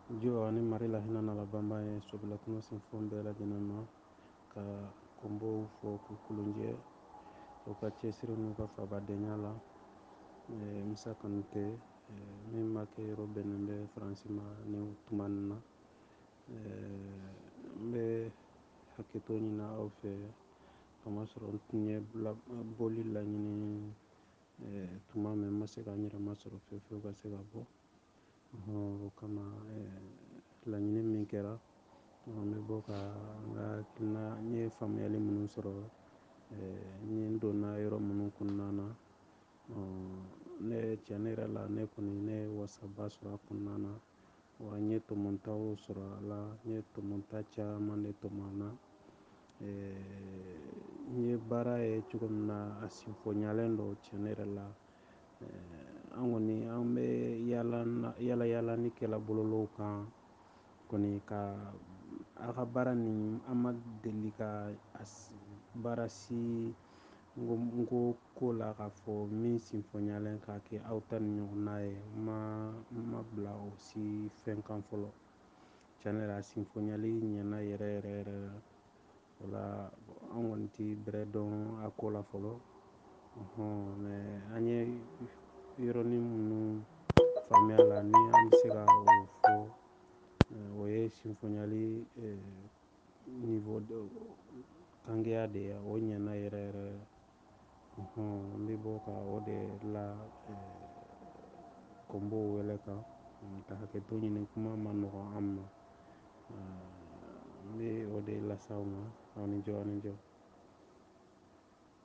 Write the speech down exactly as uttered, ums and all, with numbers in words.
Jo ani mari la hinɛ na la bamba ye sobila kuma sinfon bɛɛ lajɛlen ma ka kɔnbɔw fɔ k'u kulonjɛ u ka cɛsiri n'u ka fabadenya la Musa Kanute min ma kɛ yɔrɔ bɛnnen bɛ Faransi ma ni tuma nin na n bɛ hakɛto ɲini aw fɛ kamasɔrɔ n tun ye bɔli laɲini tuma min n ma se ka n yɛrɛ masɔrɔ fiyewu fiyewu ka se ka bɔ o kama laɲini min kɛra n bɛ bɔ ka n ka hakilina n ye faamuyali minnu sɔrɔ n ye n donna yɔrɔ minnu kɔnɔna na ne tiɲɛ ne yɛrɛ la ne kɔni ne ye wasaba sɔrɔ a kɔnɔna na wa n ye tɔmɔtaw sɔrɔ a la n ye tɔmɔta caman de tɔmɔ a la n ye baara ye cogo min na a sinfonyalen don tiɲɛ ne yɛrɛ la an kɔni an bɛ yala yala ni kɛla bololaw kan kɔni ka a ka baara nin an ma deli ka baara si n ko ko la k'a fɔ min sinfonyalen k'a kɛ aw ta ni ɲɔgɔnna ye n ma bila o si fɛn kan fɔlɔ tiɲɛ ne yɛrɛ a sinfonyali ɲɛna yɛrɛ yɛrɛ yɛrɛ o la an kɔni tɛ bɛrɛ dɔn a ko la fɔlɔ mɛ an ye yɔrɔnin minnu faamuya la ni an bɛ se ka o fɔ o ye sinfonyali niveau kangeya de ye o ɲɛna yɛrɛ yɛrɛ n bɛ bɔ ka o de la kɔnbɔw wele kan ka hakɛto ɲini kuma ma nɔgɔn an ma n bɛ o de lase aw ma aw ni jɔ aw ni jɔ